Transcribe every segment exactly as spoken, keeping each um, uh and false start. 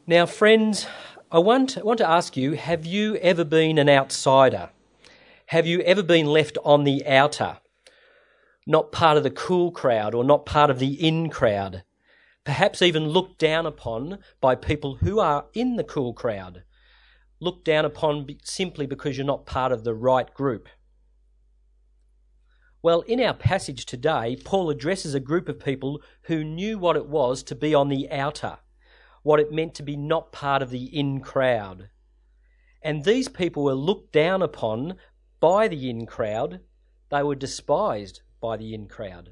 Now, friends, I want, I want to ask you, have you ever been an outsider? Have you ever been left on the outer, not part of the cool crowd or not part of the in crowd? Perhaps even looked down upon by people who are in the cool crowd, looked down upon simply because you're not part of the right group. Well, in our passage today, Paul addresses a group of people who knew what it was to be on the outer, what it meant to be not part of the in crowd. And these people were looked down upon by the in crowd. They were despised by the in crowd.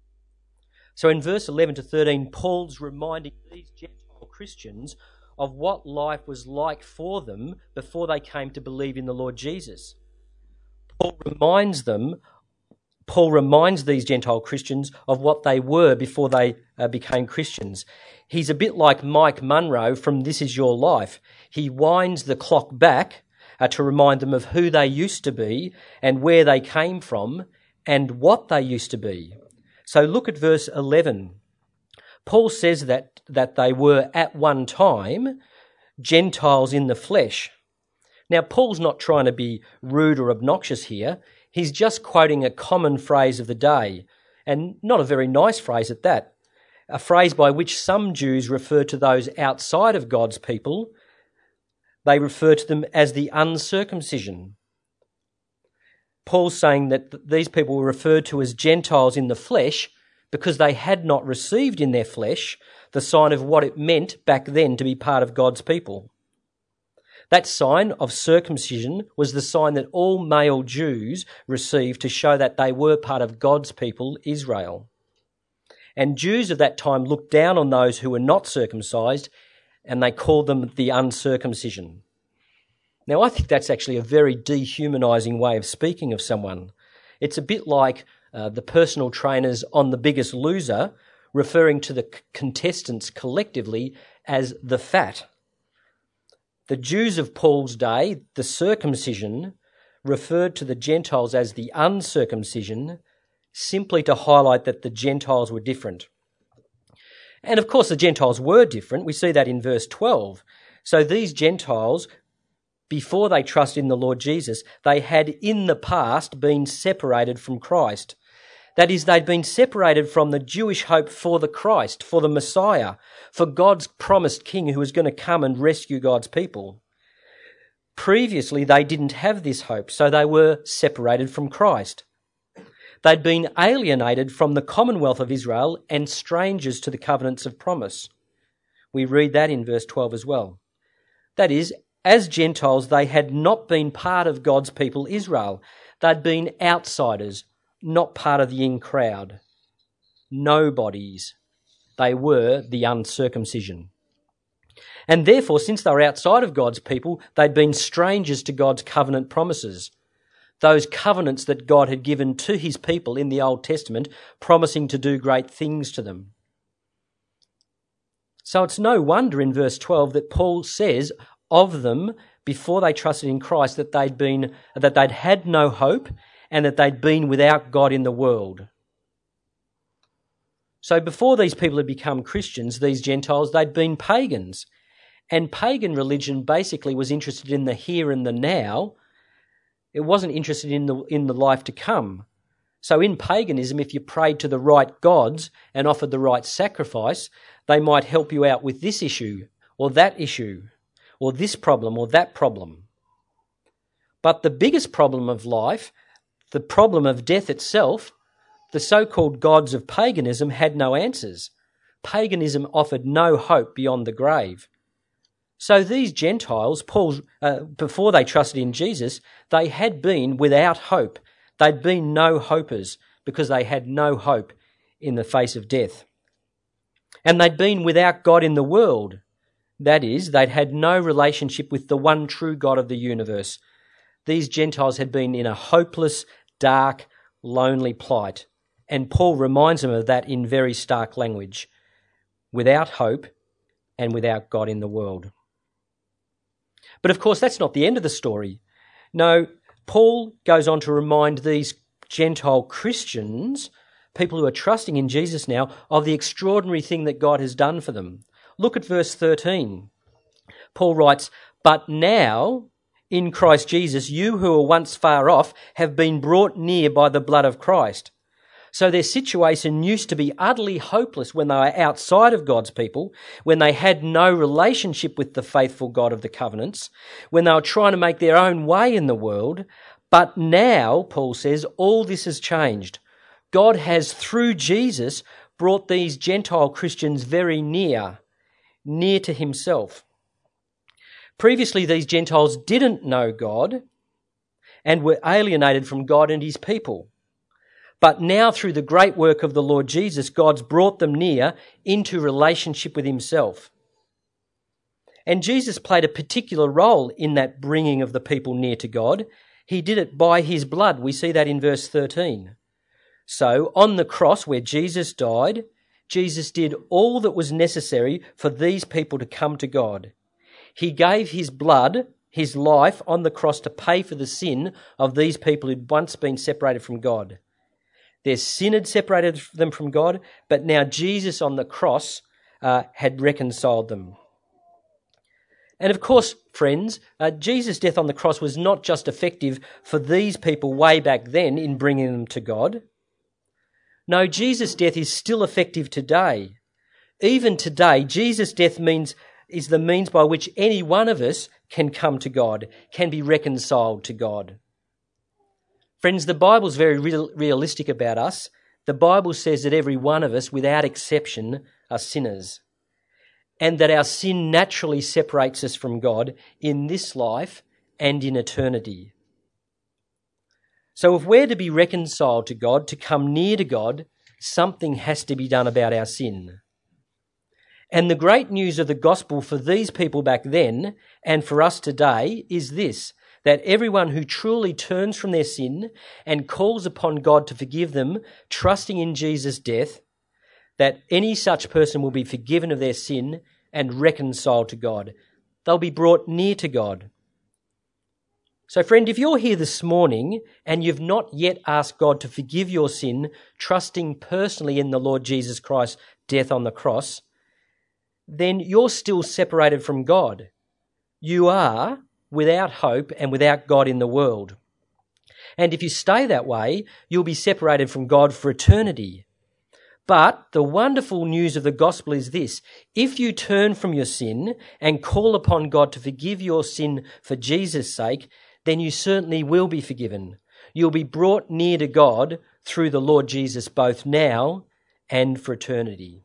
So in verse eleven to thirteen, Paul's reminding these Gentile Christians of what life was like for them before they came to believe in the Lord Jesus. Paul reminds them, Paul reminds these Gentile Christians of what they were before they uh, became Christians. He's a bit like Mike Munro from This Is Your Life. He winds the clock back uh, to remind them of who they used to be and where they came from and what they used to be. So look at verse eleven. Paul says that, that they were at one time Gentiles in the flesh. Now, Paul's not trying to be rude or obnoxious here. He's just quoting a common phrase of the day, and not a very nice phrase at that, a phrase by which some Jews refer to those outside of God's people. They refer to them as the uncircumcision. Paul's saying that these people were referred to as Gentiles in the flesh because they had not received in their flesh the sign of what it meant back then to be part of God's people. That sign of circumcision was the sign that all male Jews received to show that they were part of God's people, Israel. And Jews of that time looked down on those who were not circumcised, and they called them the uncircumcision. Now, I think that's actually a very dehumanising way of speaking of someone. It's a bit like uh, the personal trainers on The Biggest Loser referring to the c- contestants collectively as the fat. The Jews of Paul's day, the circumcision, referred to the Gentiles as the uncircumcision, simply to highlight that the Gentiles were different. And of course the Gentiles were different. We see that in verse twelve. So these Gentiles, before they trusted in the Lord Jesus, they had in the past been separated from Christ. That is, they'd been separated from the Jewish hope for the Christ, for the Messiah, for God's promised King who was going to come and rescue God's people. Previously, they didn't have this hope, so they were separated from Christ. They'd been alienated from the commonwealth of Israel and strangers to the covenants of promise. We read that in verse twelve as well. That is, as Gentiles, they had not been part of God's people Israel. They'd been outsiders, not part of the in crowd. Nobodies. They were the uncircumcision. And therefore, since they were outside of God's people, they'd been strangers to God's covenant promises. Those covenants that God had given to his people in the Old Testament, promising to do great things to them. So it's no wonder in verse twelve that Paul says of them, before they trusted in Christ, that they'd been, that they'd had no hope and that they'd been without God in the world. So before these people had become Christians, these Gentiles, they'd been pagans. And pagan religion basically was interested in the here and the now. It wasn't interested in the in the life to come. So in paganism, if you prayed to the right gods and offered the right sacrifice, they might help you out with this issue or that issue or this problem or that problem. But the biggest problem of life, the problem of death itself, the so-called gods of paganism had no answers. Paganism offered no hope beyond the grave. So these Gentiles, Paul, uh, before they trusted in Jesus, they had been without hope. They'd been no hopers because they had no hope in the face of death. And they'd been without God in the world. That is, they'd had no relationship with the one true God of the universe. These Gentiles had been in a hopeless, dark, lonely plight. And Paul reminds them of that in very stark language. Without hope and without God in the world. But of course, that's not the end of the story. No, Paul goes on to remind these Gentile Christians, people who are trusting in Jesus now, of the extraordinary thing that God has done for them. Look at verse thirteen. Paul writes, "But now, in Christ Jesus, you who were once far off have been brought near by the blood of Christ." So their situation used to be utterly hopeless when they were outside of God's people, when they had no relationship with the faithful God of the covenants, when they were trying to make their own way in the world. But now, Paul says, all this has changed. God has, through Jesus, brought these Gentile Christians very near, near to himself. Previously, these Gentiles didn't know God and were alienated from God and his people. But now, through the great work of the Lord Jesus, God's brought them near into relationship with himself. And Jesus played a particular role in that bringing of the people near to God. He did it by his blood. We see that in verse thirteen. So, on the cross where Jesus died, Jesus did all that was necessary for these people to come to God. He gave his blood, his life on the cross to pay for the sin of these people who'd once been separated from God. Their sin had separated them from God, but now Jesus on the cross uh, had reconciled them. And of course, friends, uh, Jesus' death on the cross was not just effective for these people way back then in bringing them to God. No, Jesus' death is still effective today. Even today, Jesus' death means is the means by which any one of us can come to God, can be reconciled to God. Friends, the Bible's very real, realistic about us. The Bible says that every one of us, without exception, are sinners, and that our sin naturally separates us from God in this life and in eternity. So if we're to be reconciled to God, to come near to God, something has to be done about our sin. And the great news of the gospel for these people back then and for us today is this, that everyone who truly turns from their sin and calls upon God to forgive them, trusting in Jesus' death, that any such person will be forgiven of their sin and reconciled to God. They'll be brought near to God. So friend, if you're here this morning and you've not yet asked God to forgive your sin, trusting personally in the Lord Jesus Christ's death on the cross, then you're still separated from God. You are without hope and without God in the world. And if you stay that way, you'll be separated from God for eternity. But the wonderful news of the gospel is this: if you turn from your sin and call upon God to forgive your sin for Jesus' sake, then you certainly will be forgiven. You'll be brought near to God through the Lord Jesus both now and for eternity.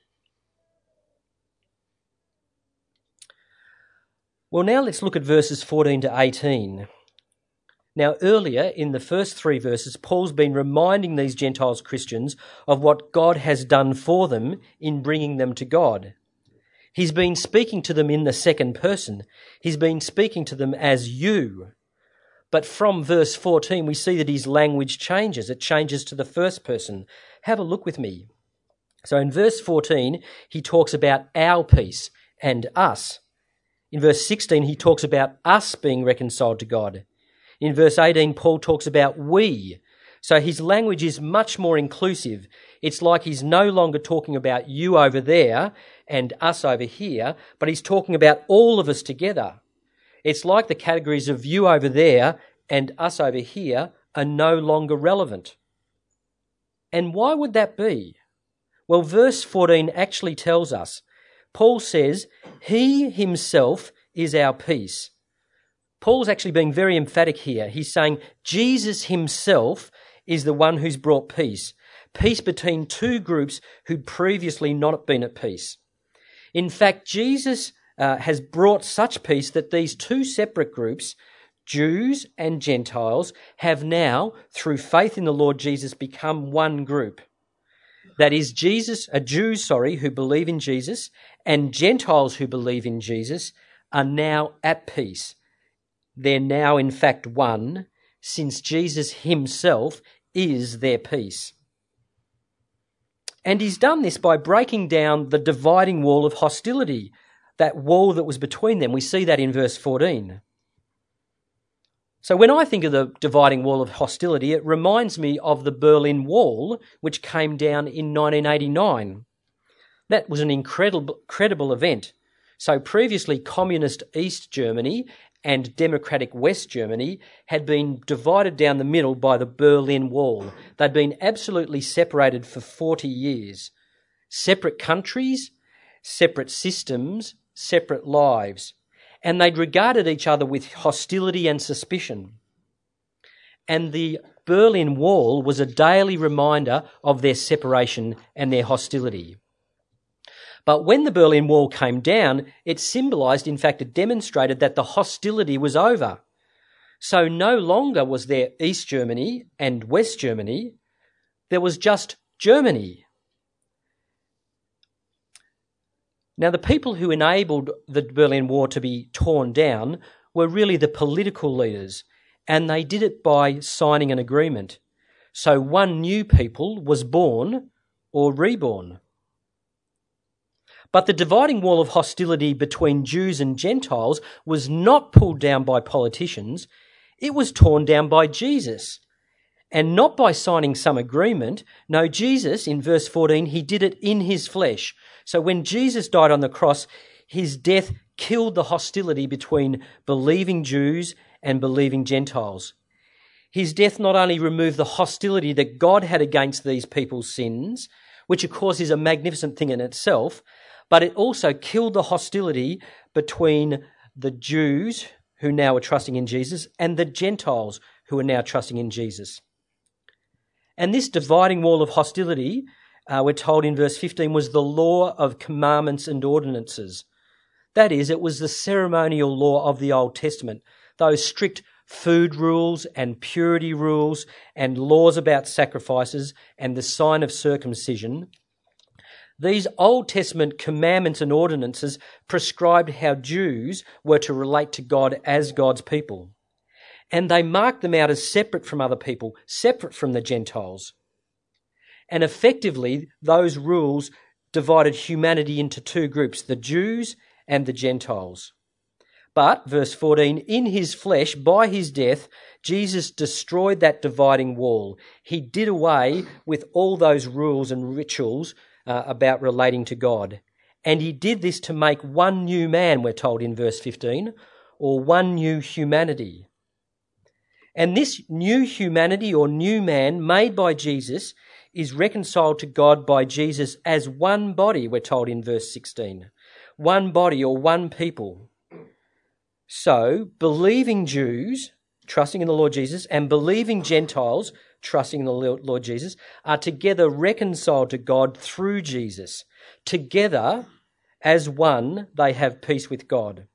Well, now let's look at verses fourteen to eighteen. Now, earlier in the first three verses, Paul's been reminding these Gentiles Christians of what God has done for them in bringing them to God. He's been speaking to them in the second person. He's been speaking to them as you. But from verse fourteen, we see that his language changes. It changes to the first person. Have a look with me. So in verse fourteen, he talks about our peace and us. In verse sixteen, he talks about us being reconciled to God. In verse eighteen, Paul talks about we. So his language is much more inclusive. It's like he's no longer talking about you over there and us over here, but he's talking about all of us together. It's like the categories of you over there and us over here are no longer relevant. And why would that be? Well, verse fourteen actually tells us. Paul says, he himself is our peace. Paul's actually being very emphatic here. He's saying Jesus himself is the one who's brought peace. Peace between two groups who'd previously not been at peace. In fact, Jesus uh, has brought such peace that these two separate groups, Jews and Gentiles, have now, through faith in the Lord Jesus, become one group. That is, Jesus, uh, Jews, sorry, who believe in Jesus, and Gentiles who believe in Jesus are now at peace. They're now, in fact, one, since Jesus himself is their peace. And he's done this by breaking down the dividing wall of hostility, that wall that was between them. We see that in verse fourteen. So when I think of the dividing wall of hostility, it reminds me of the Berlin Wall, which came down in nineteen eighty-nine. That was an incredible, incredible event. So previously, communist East Germany and democratic West Germany had been divided down the middle by the Berlin Wall. They'd been absolutely separated for forty years. Separate countries, separate systems, separate lives. And they'd regarded each other with hostility and suspicion. And the Berlin Wall was a daily reminder of their separation and their hostility. But when the Berlin Wall came down, it symbolised, in fact, it demonstrated that the hostility was over. So no longer was there East Germany and West Germany, there was just Germany. Now, the people who enabled the Berlin Wall to be torn down were really the political leaders, and they did it by signing an agreement. So one new people was born or reborn. But the dividing wall of hostility between Jews and Gentiles was not pulled down by politicians, it was torn down by Jesus. And not by signing some agreement. No, Jesus, in verse fourteen, he did it in his flesh. So when Jesus died on the cross, his death killed the hostility between believing Jews and believing Gentiles. His death not only removed the hostility that God had against these people's sins, which of course is a magnificent thing in itself, but it also killed the hostility between the Jews, who now are trusting in Jesus, and the Gentiles, who are now trusting in Jesus. And this dividing wall of hostility, uh, we're told in verse fifteen, was the law of commandments and ordinances. That is, it was the ceremonial law of the Old Testament, those strict food rules and purity rules and laws about sacrifices and the sign of circumcision. These Old Testament commandments and ordinances prescribed how Jews were to relate to God as God's people. And they marked them out as separate from other people, separate from the Gentiles. And effectively, those rules divided humanity into two groups, the Jews and the Gentiles. But, verse fourteen, in his flesh, by his death, Jesus destroyed that dividing wall. He did away with all those rules and rituals uh, about relating to God. And he did this to make one new man, we're told in verse fifteen, or one new humanity. And this new humanity or new man made by Jesus is reconciled to God by Jesus as one body, we're told in verse sixteen. One body or one people. So, believing Jews, trusting in the Lord Jesus, and believing Gentiles, trusting in the Lord Jesus, are together reconciled to God through Jesus. Together, as one, they have peace with God.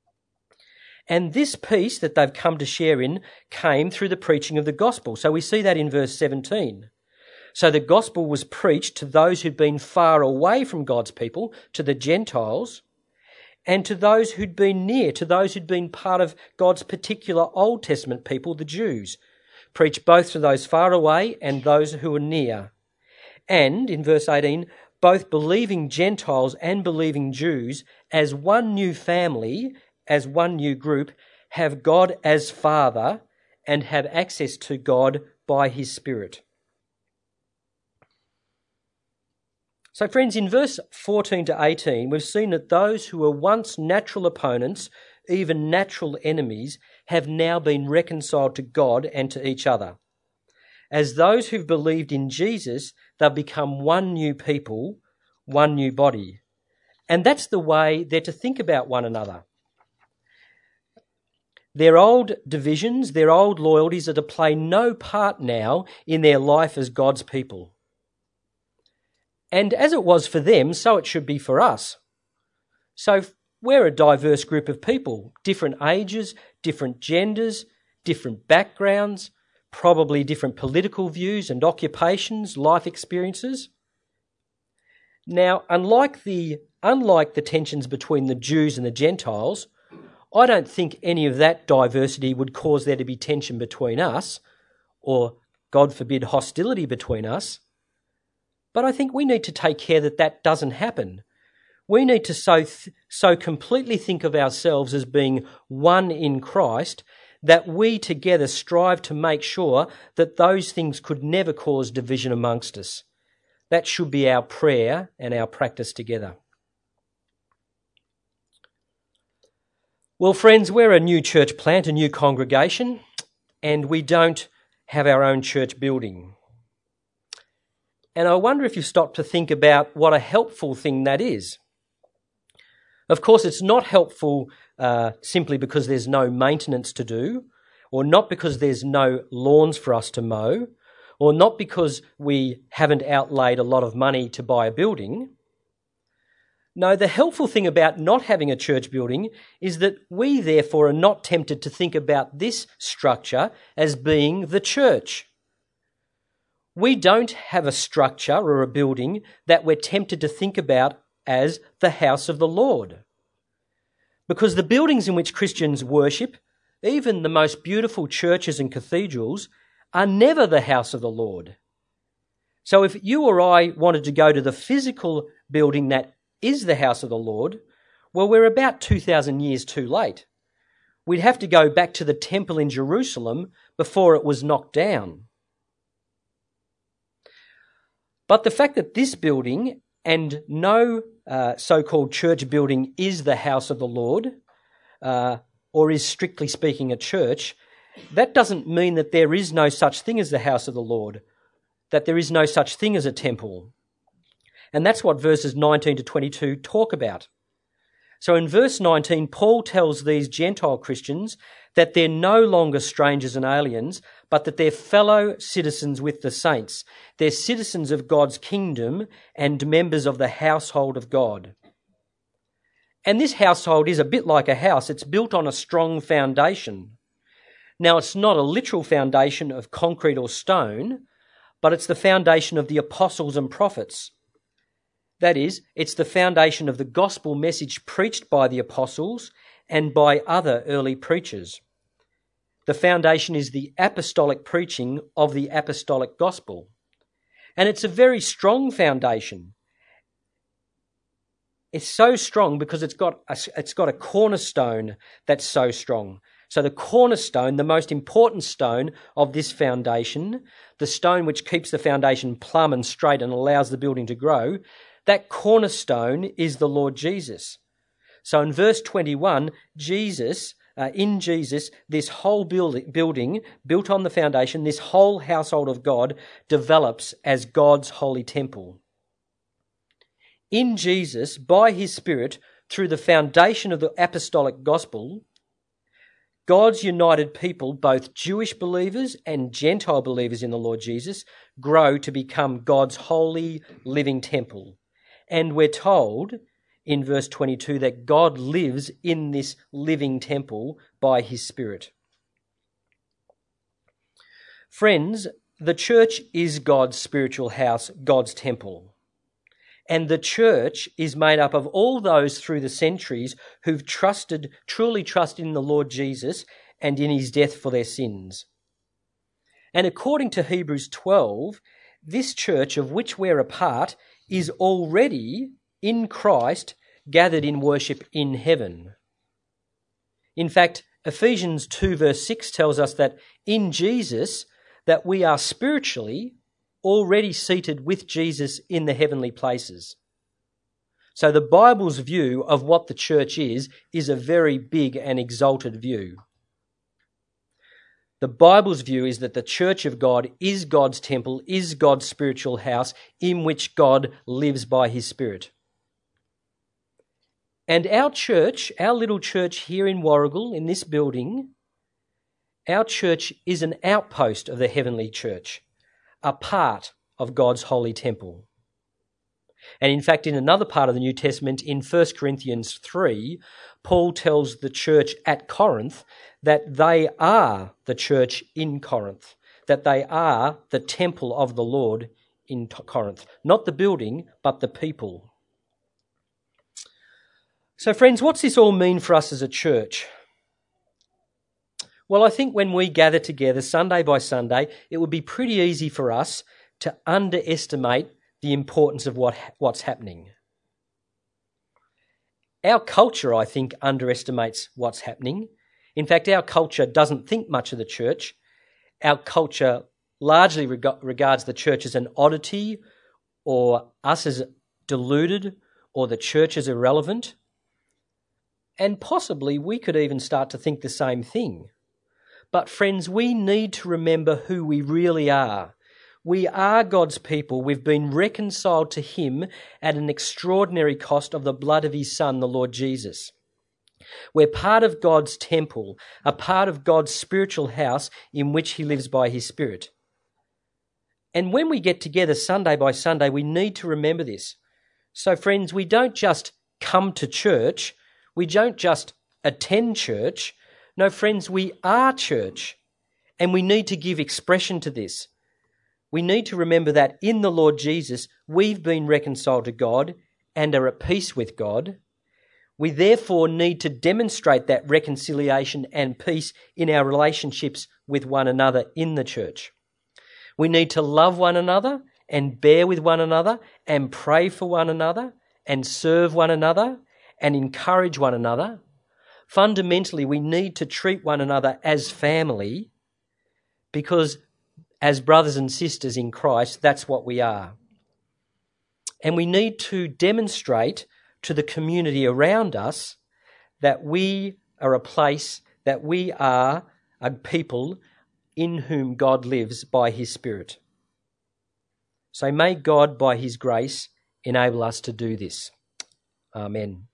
And this peace that they've come to share in came through the preaching of the gospel. So we see that in verse seventeen. So the gospel was preached to those who'd been far away from God's people, to the Gentiles, and to those who'd been near, to those who'd been part of God's particular Old Testament people, the Jews. Preached both to those far away and those who were near. And, in verse eighteen, both believing Gentiles and believing Jews, as one new family, as one new group, have God as Father and have access to God by his Spirit. So friends, in verse fourteen to eighteen, we've seen that those who were once natural opponents, even natural enemies, have now been reconciled to God and to each other. As those who've believed in Jesus, they've become one new people, one new body. And that's the way they're to think about one another. Their old divisions, their old loyalties are to play no part now in their life as God's people. And as it was for them, so it should be for us. So we're a diverse group of people, different ages, different genders, different backgrounds, probably different political views and occupations, life experiences. Now, unlike the, unlike the tensions between the Jews and the Gentiles, I don't think any of that diversity would cause there to be tension between us, or, God forbid, hostility between us. But I think we need to take care that that doesn't happen. We need to so, th- so completely think of ourselves as being one in Christ that we together strive to make sure that those things could never cause division amongst us. That should be our prayer and our practice together. Well, friends, we're a new church plant, a new congregation, and we don't have our own church building. And I wonder if you've stopped to think about what a helpful thing that is. Of course, it's not helpful uh, simply because there's no maintenance to do, or not because there's no lawns for us to mow, or not because we haven't outlaid a lot of money to buy a building. No, the helpful thing about not having a church building is that we therefore are not tempted to think about this structure as being the church. We don't have a structure or a building that we're tempted to think about as the house of the Lord. Because the buildings in which Christians worship, even the most beautiful churches and cathedrals, are never the house of the Lord. So if you or I wanted to go to the physical building that is the house of the Lord, well, we're about two thousand years too late. We'd have to go back to the temple in Jerusalem before it was knocked down. But the fact that this building and no uh, so-called church building is the house of the Lord, uh, or is strictly speaking a church, that doesn't mean that there is no such thing as the house of the Lord, that there is no such thing as a temple. And that's what verses nineteen to twenty-two talk about. So in verse nineteen, Paul tells these Gentile Christians that they're no longer strangers and aliens, but that they're fellow citizens with the saints. They're citizens of God's kingdom and members of the household of God. And this household is a bit like a house. It's built on a strong foundation. Now, it's not a literal foundation of concrete or stone, but it's the foundation of the apostles and prophets. That is, it's the foundation of the gospel message preached by the apostles and by other early preachers. The foundation is the apostolic preaching of the apostolic gospel. And it's a very strong foundation. It's so strong because it's got a, it's got a cornerstone that's so strong. So the cornerstone, the most important stone of this foundation, the stone which keeps the foundation plumb and straight and allows the building to grow, that cornerstone is the Lord Jesus. So in verse twenty-one, Jesus, uh, in Jesus, this whole build, building built on the foundation, this whole household of God develops as God's holy temple. In Jesus, by his Spirit, through the foundation of the apostolic gospel, God's united people, both Jewish believers and Gentile believers in the Lord Jesus, grow to become God's holy living temple. And we're told in verse twenty-two that God lives in this living temple by his Spirit. Friends, the church is God's spiritual house, God's temple. And the church is made up of all those through the centuries who've trusted, truly trusted in the Lord Jesus and in his death for their sins. And according to Hebrews twelve, this church of which we're a part is already in Christ gathered in worship in heaven. In fact, Ephesians two verse six tells us that in Jesus that we are spiritually already seated with Jesus in the heavenly places. So the Bible's view of what the church is, is a very big and exalted view. The Bible's view is that the church of God is God's temple, is God's spiritual house in which God lives by his Spirit. And our church, our little church here in Warrigal, in this building, our church is an outpost of the heavenly church, a part of God's holy temple. And in fact, in another part of the New Testament, in First Corinthians three, Paul tells the church at Corinth that they are the church in Corinth, that they are the temple of the Lord in Corinth. Not the building, but the people. So friends, what's this all mean for us as a church? Well, I think when we gather together Sunday by Sunday, it would be pretty easy for us to underestimate the importance of what what's happening. Our culture, I think, underestimates what's happening. In fact, our culture doesn't think much of the church. Our culture largely reg- regards the church as an oddity, or us as deluded, or the church as irrelevant. And possibly we could even start to think the same thing. But friends, we need to remember who we really are. We are God's people. We've been reconciled to him at an extraordinary cost of the blood of his Son, the Lord Jesus. We're part of God's temple, a part of God's spiritual house in which he lives by his Spirit. And when we get together Sunday by Sunday, we need to remember this. So friends, we don't just come to church. We don't just attend church. No, friends, we are church, and we need to give expression to this. We need to remember that in the Lord Jesus, we've been reconciled to God and are at peace with God. We therefore need to demonstrate that reconciliation and peace in our relationships with one another in the church. We need to love one another and bear with one another and pray for one another and serve one another and encourage one another. Fundamentally, we need to treat one another as family because as brothers and sisters in Christ, that's what we are. And we need to demonstrate to the community around us that we are a place, that we are a people in whom God lives by his Spirit. So may God, by his grace, enable us to do this. Amen.